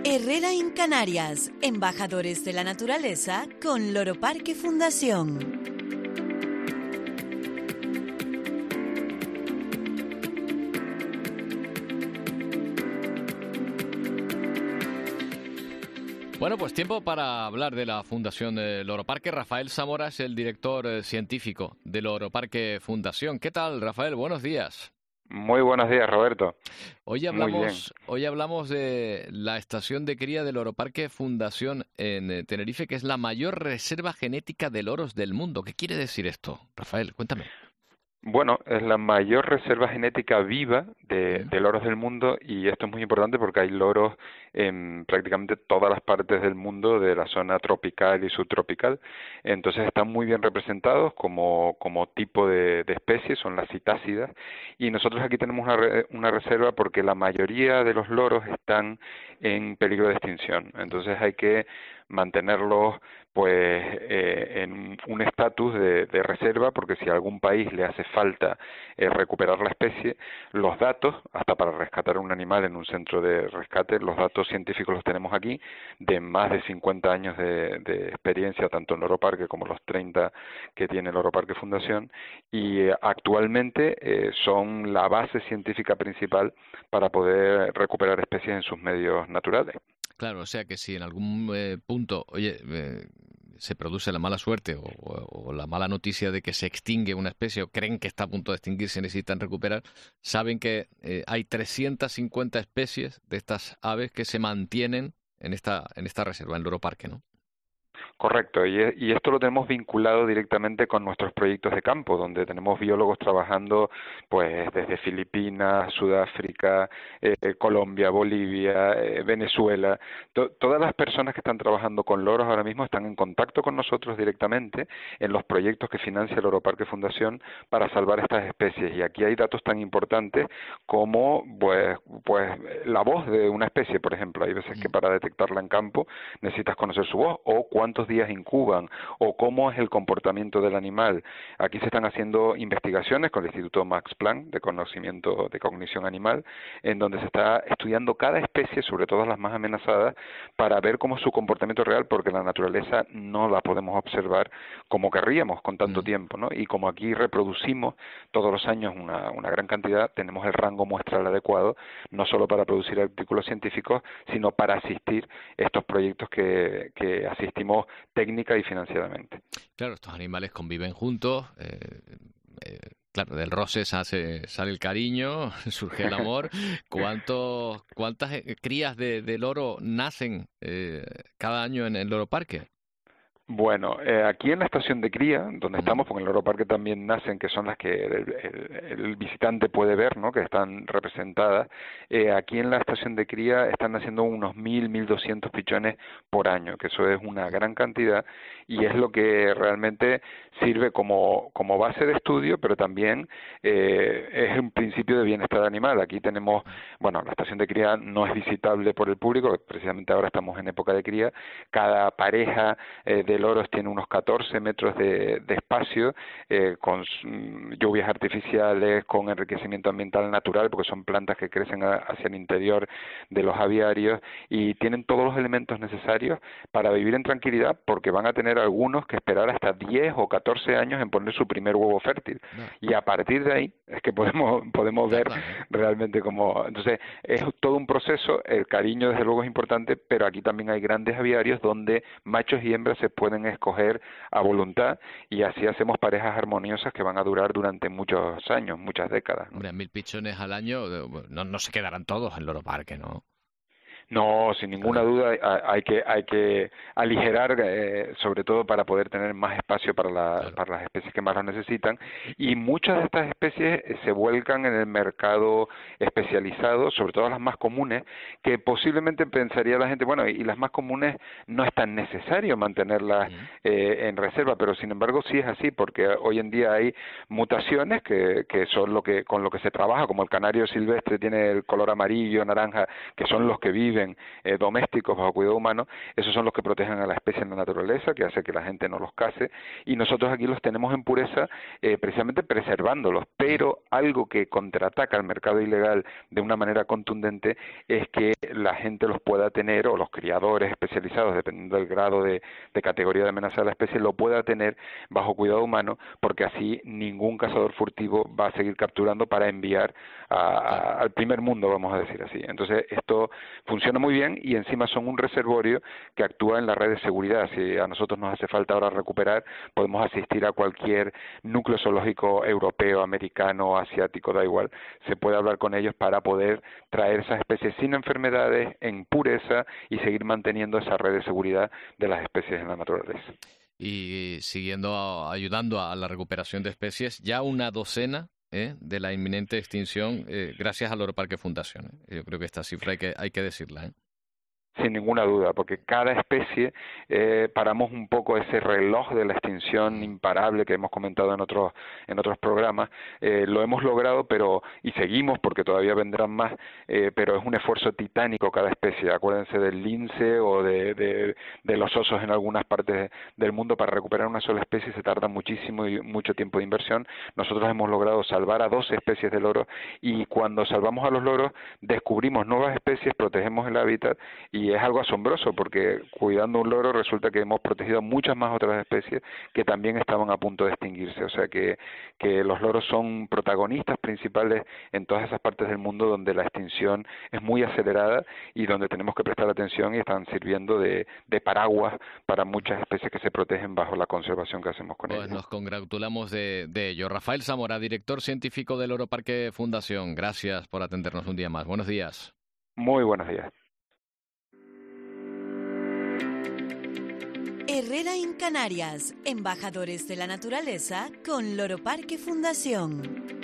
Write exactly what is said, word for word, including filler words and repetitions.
Herrera en Canarias, embajadores de la naturaleza con Loro Parque Fundación. Bueno, pues tiempo para hablar de la Fundación de Loro Parque. Rafael Zamora es el director eh, científico de Loro Parque Fundación. ¿Qué tal, Rafael? Buenos días. Muy buenos días, Roberto. Hoy hablamos, hoy hablamos de la estación de cría del Loro Parque Fundación en eh, Tenerife, que es la mayor reserva genética de loros del mundo. ¿Qué quiere decir esto, Rafael? Cuéntame. Bueno, es la mayor reserva genética viva de, Mm. de loros del mundo, y esto es muy importante porque hay loros en prácticamente todas las partes del mundo de la zona tropical y subtropical. Entonces están muy bien representados como, como tipo de, de especie, son las citácidas, y nosotros aquí tenemos una, re- una reserva porque la mayoría de los loros están en peligro de extinción. Entonces hay que mantenerlos pues eh, en un estatus de, de reserva, porque si a algún país le hace falta eh, recuperar la especie, los datos, hasta para rescatar un animal en un centro de rescate, los datos científicos los tenemos aquí, de más de cincuenta años de, de experiencia, tanto en Loro Parque como los treinta que tiene Loro Parque Fundación, y eh, actualmente eh, son la base científica principal para poder recuperar especies en sus medios naturales. Claro, o sea que si en algún eh, punto, oye, eh, se produce la mala suerte o, o- o la mala noticia de que se extingue una especie o creen que está a punto de extinguirse y necesitan recuperar, saben que eh, hay trescientas cincuenta especies de estas aves que se mantienen en esta en esta reserva, en Loro Parque, ¿no? Correcto, y, e- y esto lo tenemos vinculado directamente con nuestros proyectos de campo, donde tenemos biólogos trabajando pues desde Filipinas, Sudáfrica, eh, eh, Colombia, Bolivia, eh, Venezuela. To- todas las personas que están trabajando con loros ahora mismo están en contacto con nosotros directamente en los proyectos que financia el Loro Parque Fundación para salvar estas especies. Y aquí hay datos tan importantes como pues, pues la voz de una especie, por ejemplo. Hay veces que Mm. para detectarla en campo necesitas conocer su voz, o cuántos días incuban, o cómo es el comportamiento del animal. Aquí se están haciendo investigaciones con el Instituto Max Planck de conocimiento de cognición animal, en donde se está estudiando cada especie, sobre todo las más amenazadas, para ver cómo es su comportamiento real, porque la naturaleza no la podemos observar como querríamos con tanto Mm. tiempo, ¿no? Y como aquí reproducimos todos los años una, una gran cantidad, tenemos el rango muestral adecuado, no solo para producir artículos científicos, sino para asistir estos proyectos que, que asistimos técnica y financieramente. Claro, estos animales conviven juntos. eh, eh, claro, del roce se hace- sale el cariño, surge el amor. ¿Cuántos, cuántas eh, crías de, de loro nacen eh, cada año en el Loro Parque? Bueno, eh, aquí en la estación de cría, donde Mm. estamos, porque en el Loro Parque también nacen, que son las que el, el- el visitante puede ver, ¿no?, que están representadas, eh, aquí en la estación de cría están naciendo unos mil, mil doscientos pichones por año, que eso es una gran cantidad, y es lo que realmente sirve como, como base de estudio, pero también eh, es un principio de bienestar animal. Aquí tenemos, bueno, la estación de cría no es visitable por el público, precisamente ahora estamos en época de cría. Cada pareja eh, de loros tiene unos catorce metros de, de espacio, eh, con mm, lluvias artificiales, con enriquecimiento ambiental natural, porque son plantas que crecen a- hacia el interior de los aviarios, y tienen todos los elementos necesarios para vivir en tranquilidad, porque van a tener algunos que esperar hasta diez o catorce años en poner su primer huevo fértil, No, y a partir de ahí es que podemos podemos ver tardan, ¿eh? realmente cómo. Entonces es todo un proceso. El cariño desde luego es importante, pero aquí también hay grandes aviarios donde machos y hembras se pueden escoger a voluntad, y así hacemos parejas armoniosas que van a durar durante muchos años, muchas décadas, ¿no? Hombre, mil pichones al año, eh, no, no se quedarán todos en Loro Parque, ¿no? No, sin ninguna Claro. duda hay, hay que hay que aligerar, eh, sobre todo para poder tener más espacio para, la, Claro. para las especies que más lo necesitan, y muchas de estas especies eh, se vuelcan en el mercado especializado, sobre todo las más comunes, que posiblemente pensaría la gente, bueno, y las más comunes no es tan necesario mantenerlas Mm. eh, en reserva, pero sin embargo sí es así, porque hoy en día hay mutaciones que, que son lo que con lo que se trabaja, como el canario silvestre tiene el color amarillo, naranja, que son los que viven viven eh, domésticos bajo cuidado humano, esos son los que protegen a la especie en la naturaleza, que hace que la gente no los case, y nosotros aquí los tenemos en pureza eh, precisamente preservándolos, pero algo que contraataca al mercado ilegal de una manera contundente es que la gente los pueda tener, o los criadores especializados, dependiendo del grado de, de categoría de amenaza de la especie, lo pueda tener bajo cuidado humano, porque así ningún cazador furtivo va a seguir capturando para enviar a, a, al primer mundo, vamos a decir así. Entonces esto funciona muy bien y encima son un reservorio que actúa en la red de seguridad. Si a nosotros nos hace falta ahora recuperar, podemos asistir a cualquier núcleo zoológico europeo, americano, asiático, da igual, se puede hablar con ellos para poder traer esas especies sin enfermedades, en pureza, y seguir manteniendo esa red de seguridad de las especies en la naturaleza. Y siguiendo ayudando a la recuperación de especies, ya una docena ¿eh? de la inminente extinción eh, gracias al Loro Parque Fundación. ¿eh? Yo creo que esta cifra hay que, hay que decirla. ¿eh? Sin ninguna duda, porque cada especie eh, paramos un poco ese reloj de la extinción imparable que hemos comentado en otros en otros programas. Eh, lo hemos logrado, pero y seguimos porque todavía vendrán más, eh, pero es un esfuerzo titánico cada especie. Acuérdense del lince o de, de, de los osos en algunas partes del mundo. Para recuperar una sola especie se tarda muchísimo y mucho tiempo de inversión. Nosotros hemos logrado salvar a doce especies de loros, y cuando salvamos a los loros descubrimos nuevas especies, protegemos el hábitat, y es algo asombroso porque cuidando un loro resulta que hemos protegido muchas más otras especies que también estaban a punto de extinguirse. O sea que, que los loros son protagonistas principales en todas esas partes del mundo donde la extinción es muy acelerada y donde tenemos que prestar atención, y están sirviendo de, de paraguas para muchas especies que se protegen bajo la conservación que hacemos con pues ellas. Nos congratulamos de, de ello. Rafael Zamora, director científico del Loro Parque Fundación, gracias por atendernos un día más. Buenos días. Muy buenos días. Herrera en Canarias, embajadores de la naturaleza con Loro Parque Fundación.